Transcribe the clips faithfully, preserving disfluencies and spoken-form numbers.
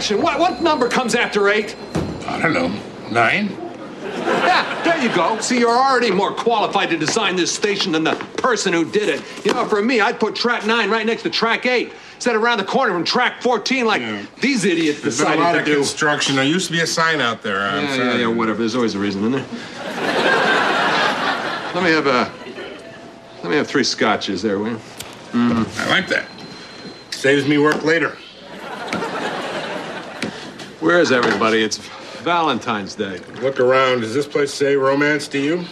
question. What, what number comes after eight? I don't know. Nine? Yeah, there you go. See, you're already more qualified to design this station than the person who did it. You know, for me, I'd put track nine right next to track eight. Instead of around the corner from track fourteen like yeah. these idiots There's decided been a lot to of do. construction. There used to be a sign out there. I'm yeah, sorry. yeah, yeah, whatever. There's always a reason, isn't there? Let me have a... Let me have three scotches there, will you? Mm. I like that. Saves me work later. Where is everybody? It's Valentine's Day. Look around. Does this place say romance to you?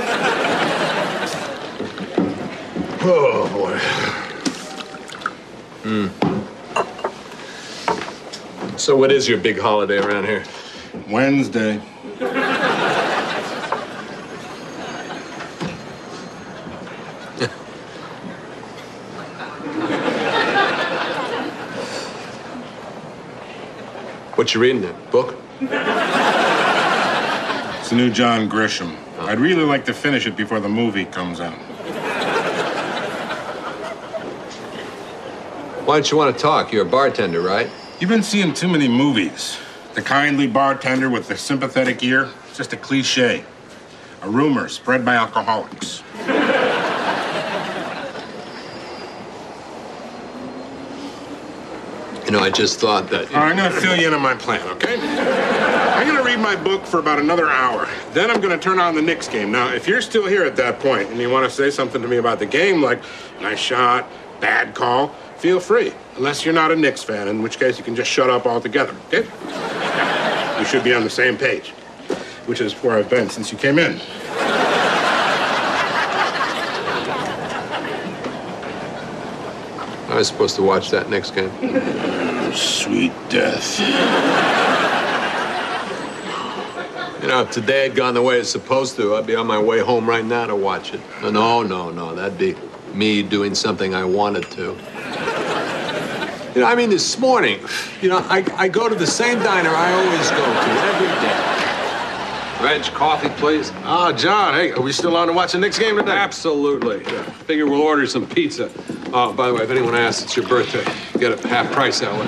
Oh, boy. Mm. So what is your big holiday around here? Wednesday. What you reading there? Book? It's the new John Grisham. Oh. I'd really like to finish it before the movie comes out. Why don't you want to talk? You're a bartender, right? You've been seeing too many movies. The kindly bartender with the sympathetic ear. It's just a cliche. A rumor spread by alcoholics. You know, I just thought that... All right, I'm going to fill you in on my plan, okay? I'm going to read my book for about another hour. Then I'm going to turn on the Knicks game. Now, if you're still here at that point and you want to say something to me about the game, like, nice shot, bad call, feel free. Unless you're not a Knicks fan, in which case you can just shut up altogether, okay? We should be on the same page, which is where I've been since you came in. I was supposed to watch that Knicks game. Sweet death. You know, if today had gone the way it's supposed to, I'd be on my way home right now to watch it. No, no, no. That'd be me doing something I wanted to. You know, I mean, this morning, you know, I, I go to the same diner I always go to every day. Reg, coffee, please. Oh, John, hey, are we still on to watch the Knicks game today? Absolutely. Yeah. Figure we'll order some pizza. Oh, by the way, if anyone asks, it's your birthday. Get a half price outlet.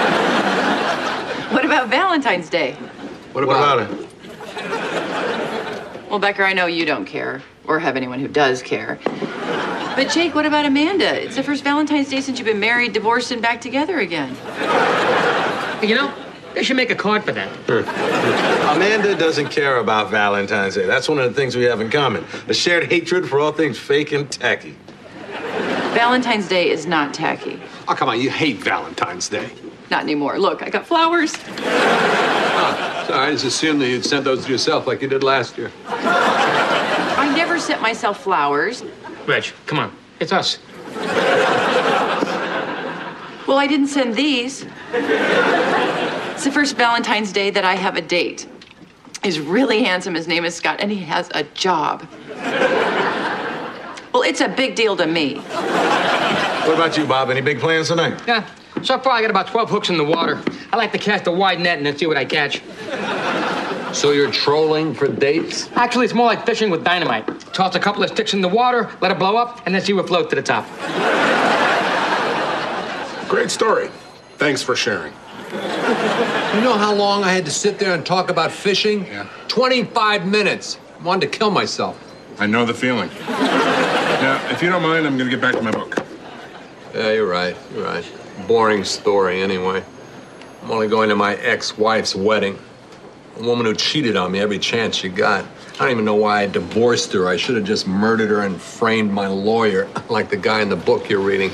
What about Valentine's Day? What about, what about it? Well, Becker, I know you don't care, or have anyone who does care. But, Jake, what about Amanda? It's the first Valentine's Day since you've been married, divorced, and back together again. You know, they should make a card for that. Amanda doesn't care about Valentine's Day. That's one of the things we have in common. A shared hatred for all things fake and tacky. Valentine's Day is not tacky. Oh, come on, you hate Valentine's Day. Not anymore. Look, I got flowers. Oh, sorry, I just assumed that you'd sent those to yourself like you did last year. I never sent myself flowers. Reg, come on. It's us. Well, I didn't send these. It's the first Valentine's Day that I have a date. He's really handsome. His name is Scott, and he has a job. Well, it's a big deal to me. What about you, Bob? Any big plans tonight? Yeah. So far, I got about twelve hooks in the water. I like to cast a wide net and then see what I catch. So you're trolling for dates? Actually, it's more like fishing with dynamite. Toss a couple of sticks in the water, let it blow up, and then see what floats to the top. Great story. Thanks for sharing. You know how long I had to sit there and talk about fishing? Yeah. twenty-five minutes. I wanted to kill myself. I know the feeling. Now, if you don't mind, I'm going to get back to my book. Yeah, you're right. You're right. Boring story, anyway. I'm only going to my ex-wife's wedding. A woman who cheated on me every chance she got. I don't even know why I divorced her. I should have just murdered her and framed my lawyer, like the guy in the book you're reading.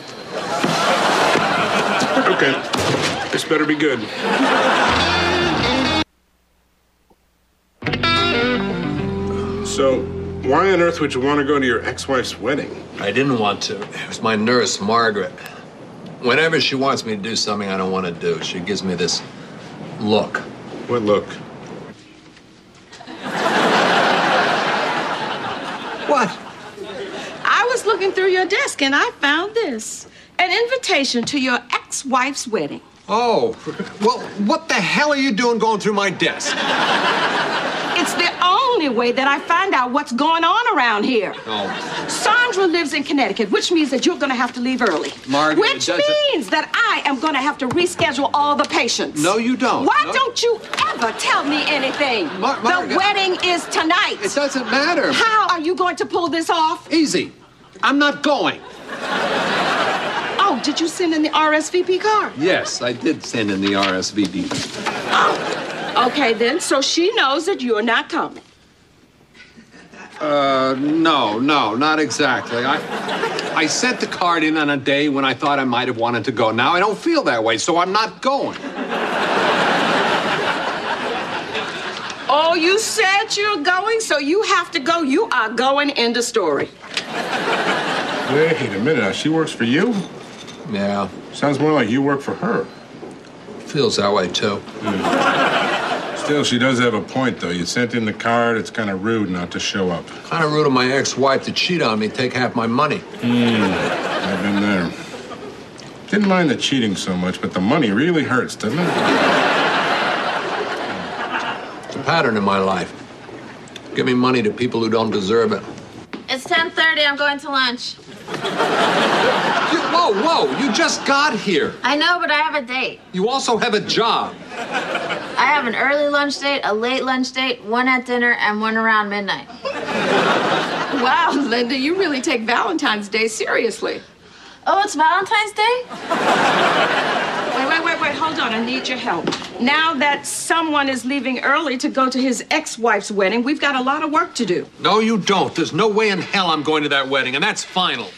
Okay. This better be good. So, why on earth would you want to go to your ex-wife's wedding? I didn't want to. It was my nurse, Margaret. Whenever she wants me to do something I don't want to do, she gives me this look. What look? What? I was looking through your desk and I found this. An invitation to your ex-wife's wedding. Oh, well, what the hell are you doing going through my desk? It's the only only way that I find out what's going on around here. Oh, Sandra lives in Connecticut, which means that you're going to have to leave early. Margaret, it Which doesn't- means that I am going to have to reschedule all the patients. No, you don't. Why No. don't you ever tell me anything? Mar- the Margaret- wedding is tonight. it doesn't matter. How are you going to pull this off? Easy. I'm not going. Oh, did you send in the R S V P card? Yes, I did send in the R S V P. Oh, okay then. So she knows that you're not coming. Uh, no, no, not exactly. I, I sent the card in on a day when I thought I might have wanted to go. Now I don't feel that way, so I'm not going. Oh, you said you're going, so you have to go. You are going. End of story. Wait a minute. Now, she works for you? Yeah, Sounds more like you work for her. feels that way too. Still, she does have a point, though. You sent in the card. It's kind of rude not to show up. Kind of rude of my ex-wife to cheat on me, take half my money. I've been there. Didn't mind the cheating so much, but the money really hurts, doesn't it? It's a pattern in my life. Giving money to people who don't deserve it. It's ten thirty. I'm going to lunch. You, whoa, whoa, you just got here. I know, but I have a date. You also have a job. I have an early lunch date, a late lunch date, one at dinner, and one around midnight. Wow, Linda, you really take Valentine's Day seriously. Oh, it's Valentine's Day? Wait, wait, wait, wait. Hold on. I need your help. Now that someone is leaving early to go to his ex-wife's wedding, we've got a lot of work to do. No, you don't. There's no way in hell I'm going to that wedding, and that's final.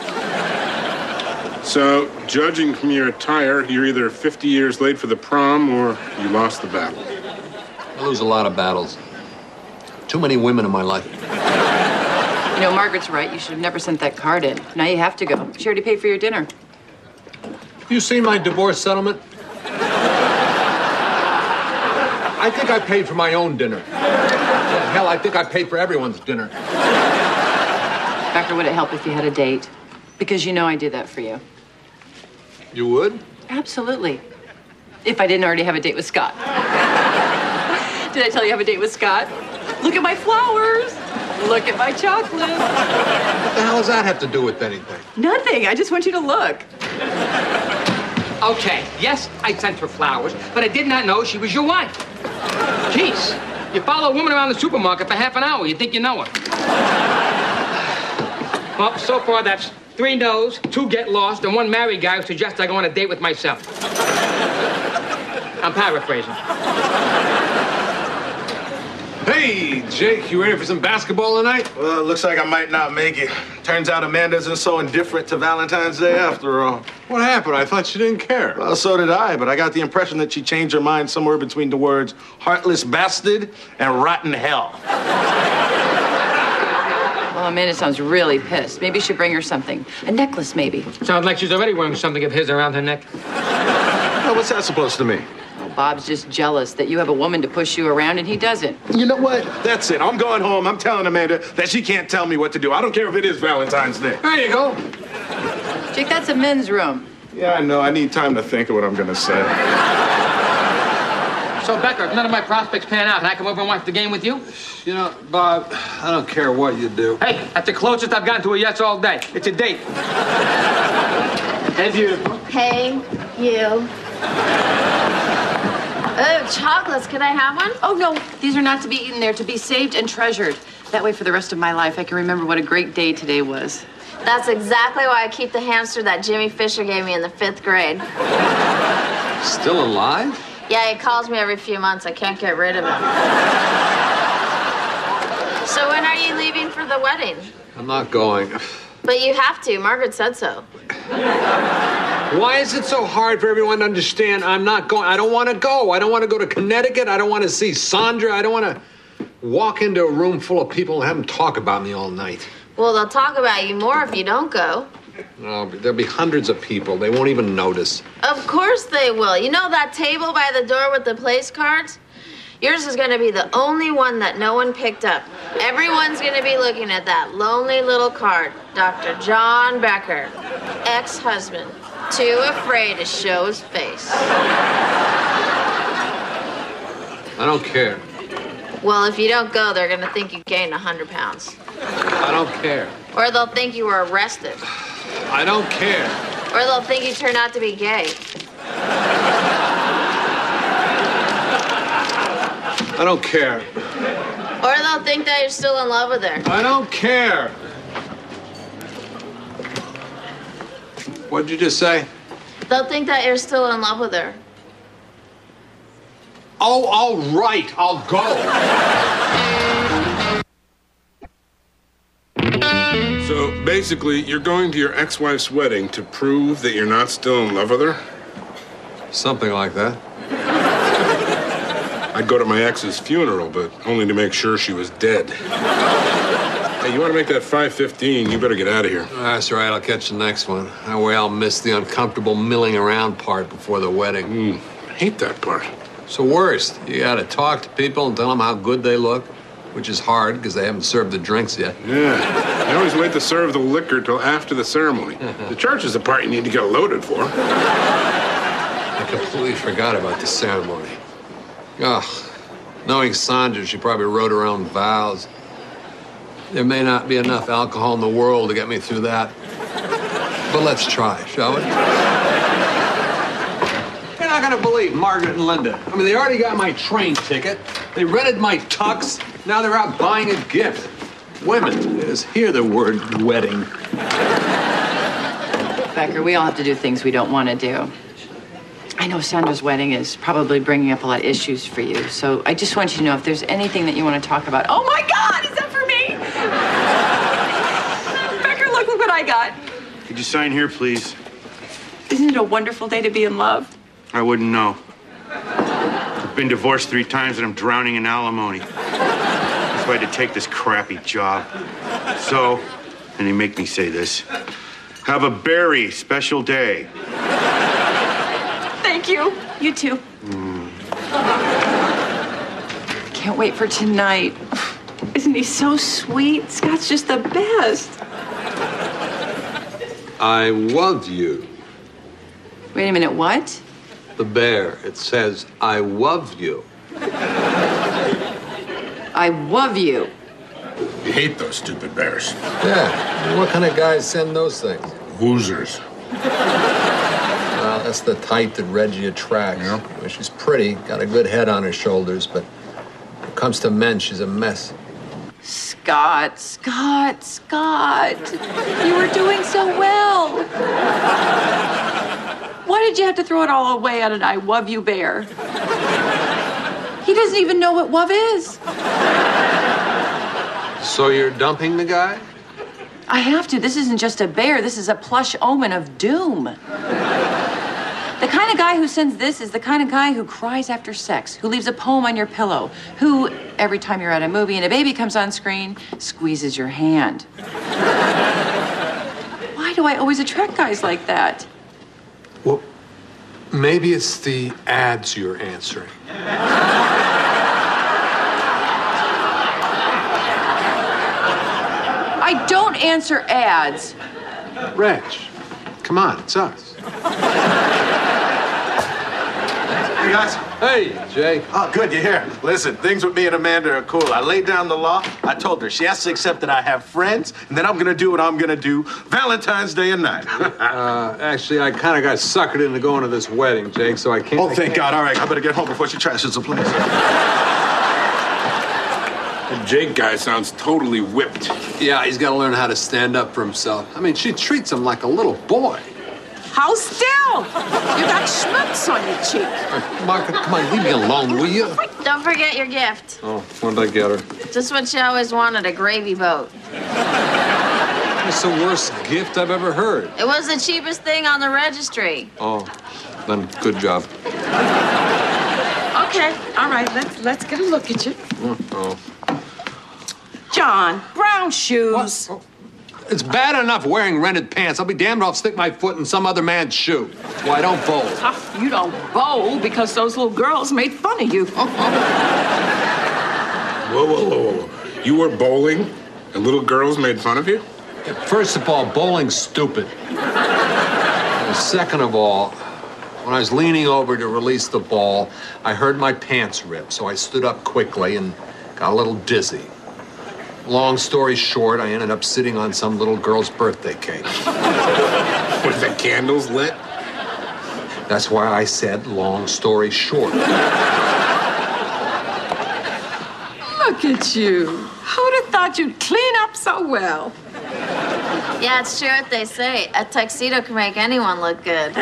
So, judging from your attire, you're either fifty years late for the prom or you lost the battle. I lose a lot of battles. Too many women in my life. You know, Margaret's right. You should have never sent that card in. Now you have to go. She already paid for your dinner. You seen my divorce settlement? I think I paid for my own dinner. Yeah, hell, I think I paid for everyone's dinner. Becker, would it help if you had a date? Because you know I did that for you. You would? Absolutely. If I didn't already have a date with Scott. Did I tell you I have a date with Scott? Look at my flowers. Look at my chocolate. What the hell does that have to do with anything? Nothing. I just want you to look. Okay, yes, I sent her flowers, but I did not know she was your wife. Jeez, you follow a woman around the supermarket for half an hour. You think you know her. Well, so far that's three no's, two get lost, and one married guy who suggests I go on a date with myself. I'm paraphrasing. Hey, Jake, you ready for some basketball tonight? Well, it looks like I might not make it. Turns out Amanda isn't so indifferent to Valentine's Day after all. What happened? I thought you didn't care. Well, so did I, but I got the impression that she changed her mind somewhere between the words heartless bastard and rotten hell. Well, Amanda sounds really pissed. Maybe you should bring her something. A necklace, maybe. Sounds like she's already wearing something of his around her neck. Well, what's that supposed to mean? Well, Bob's just jealous that you have a woman to push you around and he doesn't. You know what? That's it. I'm going home. I'm telling Amanda that she can't tell me what to do. I don't care if it is Valentine's Day. There you go. Jake, that's a men's room. Yeah, I know. I need time to think of what I'm going to say. So, Becker, if none of my prospects pan out, can I come over and watch the game with you? You know, Bob, I don't care what you do. Hey, that's the closest I've gotten to a yes all day. It's a date. Hey, beautiful. Hey, you. Oh, chocolates. Can I have one? Oh, no, these are not to be eaten. They're to be saved and treasured. That way, for the rest of my life, I can remember what a great day today was. That's exactly why I keep the hamster that Jimmy Fisher gave me in the fifth grade. Still alive? Yeah, he calls me every few months. I can't get rid of him. So when are you leaving for the wedding? I'm not going. But you have to. Margaret said so. Why is it so hard for everyone to understand I'm not going? I don't want to go. I don't want to go to Connecticut. I don't want to see Sandra. I don't want to walk into a room full of people and have them talk about me all night. Well, they'll talk about you more if you don't go. No, there'll be hundreds of people. They won't even notice. Of course they will. You know that table by the door with the place cards? Yours is going to be the only one that no one picked up. Everyone's going to be looking at that lonely little card. Doctor John Becker, ex-husband, too afraid to show his face. I don't care. Well, if you don't go, they're gonna think you gained a hundred pounds. I don't care. Or they'll think you were arrested. I don't care. Or they'll think you turned out to be gay. I don't care. Or they'll think that you're still in love with her. I don't care. What'd you just say? They'll think that you're still in love with her. Oh, all right. I'll go. So basically, you're going to your ex-wife's wedding to prove that you're not still in love with her? Something like that. I'd go to my ex's funeral, but only to make sure she was dead. Hey, you want to make that five fifteen, you better get out of here. That's right. I'll catch the next one. That way I'll miss the uncomfortable milling around part before the wedding. Mm, I hate that part. It's the worst. You gotta talk to people and tell them how good they look, which is hard because they haven't served the drinks yet. Yeah, they always wait to serve the liquor till after the ceremony. The church is the part you need to get loaded for. I completely forgot about the ceremony. Ugh. Knowing Sandra, she probably wrote her own vows. There may not be enough alcohol in the world to get me through that. But let's try, shall we? You're not gonna believe Margaret and Linda. I mean, they already got my train ticket. They rented my tux. Now they're out buying a gift. Women, just hear the word wedding. Becker, we all have to do things we don't want to do. I know Sandra's wedding is probably bringing up a lot of issues for you, so I just want you to know if there's anything that you want to talk about. Oh my God, is that for me? Becker, look, look what I got. Could you sign here, please? Isn't it a wonderful day to be in love? I wouldn't know. I've been divorced three times and I'm drowning in alimony. That's why I had to take this crappy job. So, and they make me say this, have a very special day. Thank you. You too. Mm. Can't wait for tonight. Isn't he so sweet? Scott's just the best. I love you. Wait a minute, what? The bear, it says, I love you. I love you. You hate those stupid bears. Yeah, what kind of guys send those things? Losers. Well, that's the type that Reggie attracts. Yeah. Well, she's pretty, got a good head on her shoulders, but when it comes to men, she's a mess. Scott, Scott, Scott. You were doing so well. Why did you have to throw it all away on an I love you bear? He doesn't even know what love is. So you're dumping the guy? I have to. This isn't just a bear. This is a plush omen of doom. The kind of guy who sends this is the kind of guy who cries after sex, who leaves a poem on your pillow, who, every time you're at a movie and a baby comes on screen, squeezes your hand. Why do I always attract guys like that? Well, maybe it's the ads you're answering. I don't answer ads. Reg, come on, it's us. Hey, guys. Hey, Jay. Oh, good, you're here. Listen, things with me and Amanda are cool. I laid down the law. I told her she has to accept that I have friends, and then I'm going to do what I'm going to do Valentine's Day and night. uh, actually, I kind of got suckered into going to this wedding, Jake, so I can't... Oh, thank God. All right, I better get home before she trashes the place. The Jake guy sounds totally whipped. Yeah, he's got to learn how to stand up for himself. I mean, she treats him like a little boy. How still? You got schmutz on your cheek. Right, Margaret, come on, leave me alone, will you? Don't forget your gift. Oh, what did I get her? Just what she always wanted, a gravy boat. It's the worst gift I've ever heard. It was the cheapest thing on the registry. Oh, then good job. Okay, all right, let's let's get a look at you. Oh. John, brown shoes. What? It's bad enough wearing rented pants. I'll be damned if I'll stick my foot in some other man's shoe. Why, I don't bowl. Uh, you don't bowl because those little girls made fun of you. Whoa, whoa, whoa, whoa. You were bowling and little girls made fun of you? Yeah, first of all, bowling's stupid. And second of all, when I was leaning over to release the ball, I heard my pants rip, so I stood up quickly and Got a little dizzy. Long story short, I ended up sitting on some little girl's birthday cake. With the candles lit? That's why I said long story short. Look at you. Who'd have thought you'd clean up so well? Yeah, it's true what they say. A tuxedo can make anyone look good.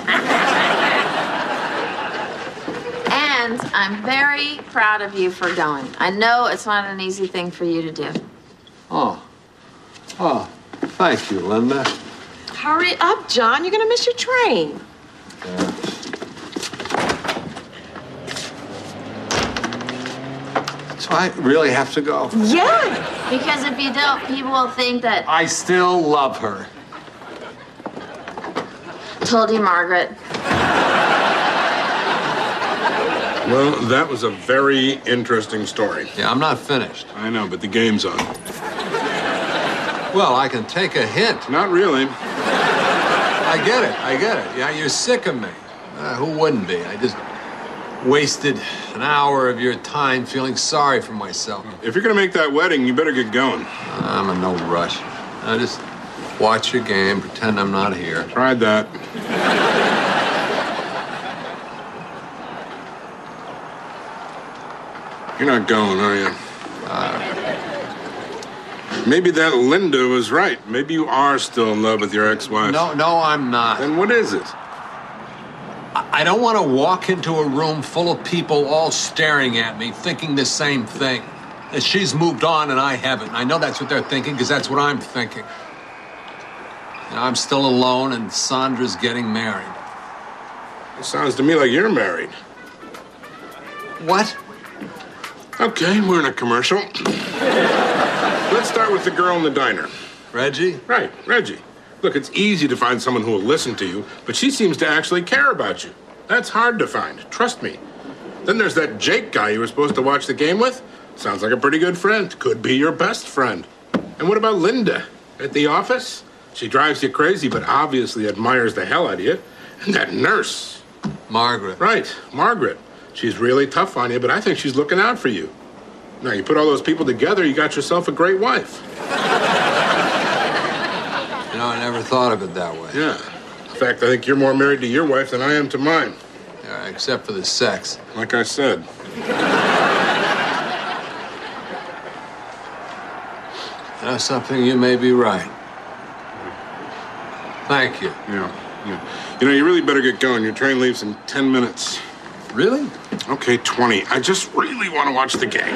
And I'm very proud of you for going. I know it's not an easy thing for you to do. Oh. Oh, thank you, Linda. Hurry up, John. You're gonna miss your train. Yeah. So I really have to go? Yeah. Because if you don't, people will think that... I still love her. Told you, Margaret. Well, that was a very interesting story. Yeah, I'm not finished. I know, but the game's on. Well, I can take a hint. Not really. I get it. I get it. Yeah, you're sick of me. Uh, who wouldn't be? I just wasted an hour of your time feeling sorry for myself. If you're gonna make that wedding, you better get going. I'm in no rush. I just watch your game, pretend I'm not here. Tried that. You're not going, are you? Uh, Maybe that Linda was right. Maybe you are still in love with your ex-wife. no, no, I'm not. Then what is it? I don't want to walk into a room full of people all staring at me, thinking the same thing. That she's moved on and I haven't. I know that's what they're thinking, because that's what I'm thinking. You know, I'm still alone and Sandra's getting married. It sounds to me like you're married. What? Okay, we're in a commercial. Let's start with the girl in the diner. Reggie? Right, Reggie. Look, it's easy to find someone who will listen to you, but she seems to actually care about you. That's hard to find, trust me. Then there's that Jake guy you were supposed to watch the game with. Sounds like a pretty good friend. Could be your best friend. And what about Linda? At the office? She drives you crazy, but obviously admires the hell out of you. And that nurse. Margaret. Right, Margaret. She's really tough on you, but I think she's looking out for you. Now, you put all those people together, you got yourself a great wife. You know, I never thought of it that way. Yeah. In fact, I think you're more married to your wife than I am to mine. Yeah, except for the sex. Like I said. You know something, you may be right. Thank you. Yeah, yeah. You know, you really better get going. Your train leaves in ten minutes. Really? Okay, twenty. I just really want to watch the game.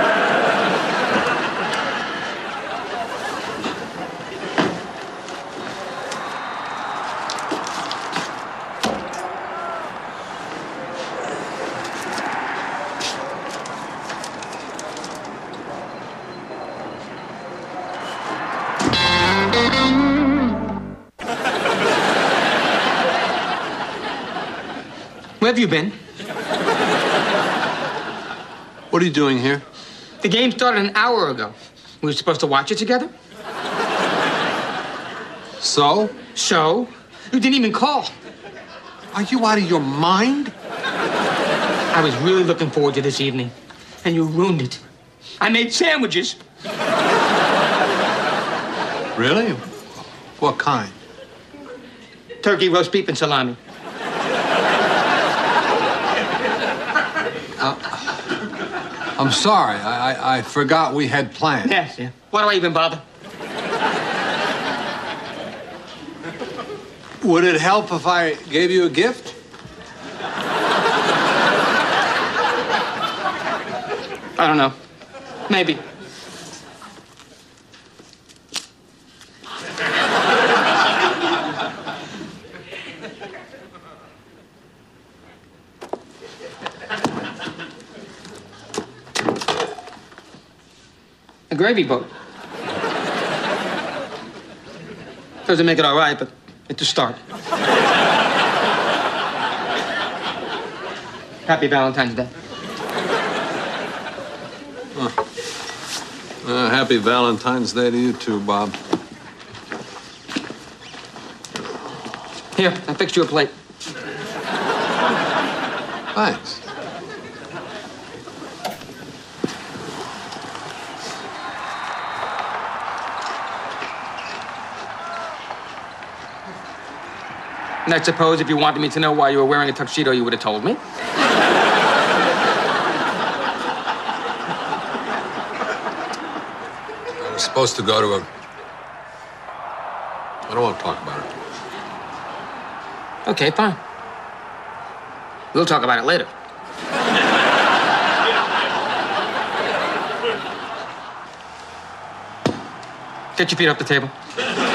Where have you been? What are you doing here? The game started an hour ago. We were supposed to watch it together. So? So? You didn't even call. Are you out of your mind? I was really looking forward to this evening, and you ruined it. I made sandwiches. Really? What kind? Turkey, roast beef, and salami. I'm sorry. I, I, I forgot we had plans. Yes, yeah. Why do I even bother? Would it help if I gave you a gift? I don't know. Maybe. A gravy boat. Doesn't make it all right, but it's a start. Happy Valentine's Day. Uh, uh, happy Valentine's Day to you too, Bob. Here, I fixed you a plate. Thanks. And I suppose if you wanted me to know why you were wearing a tuxedo, you would have told me. I was supposed to go to a... I don't want to talk about it. Okay, fine. We'll talk about it later. Get your feet off the table.